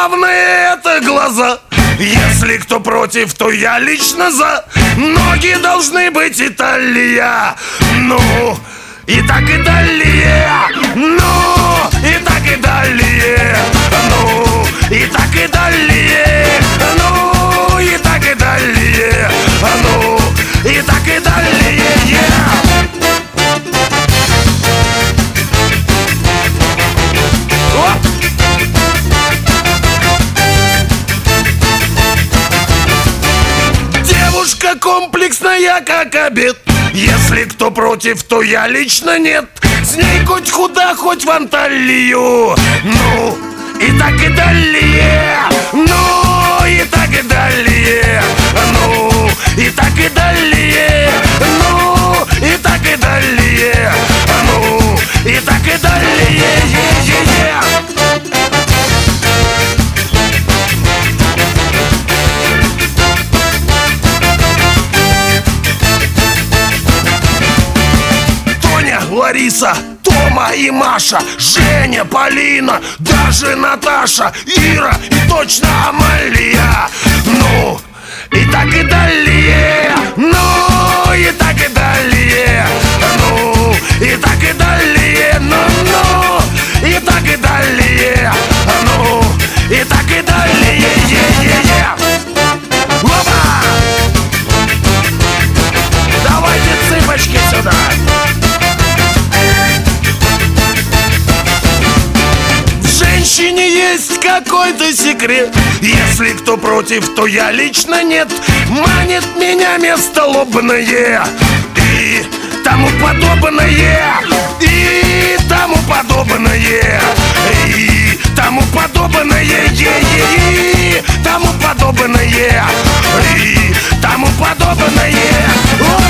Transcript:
главное это глаза. Если кто против, то я лично за. Ноги должны быть Италия. Ну, и так и далее. Ну, и так и далее. Ну, и так и далее. Ну, и так и далее. Ну, и так и далее. Девушка комплексная, как обед. Если кто против, то я лично нет. С ней хоть куда, хоть в Анталию. Ну, и так и далее. Ну, и так и далее. Ну, и так и далее. Ну, и так и далее. Ну, и так и далее. Лариса, Тома и Маша, Женя, Полина, даже Наташа, Ира и точно Амалия. Ну, и так и далее. Ну, и так и далее. Ну, и так и далее. Ну, и так и далее. Ну, и так и далее. Опа! Давайте цыпочки сюда. В женщине есть какой-то секрет. Если кто против, то я лично нет. Манит меня место лобное и тому подобное. И тому подобное. И тому подобное. И тому подобное. И тому подобное.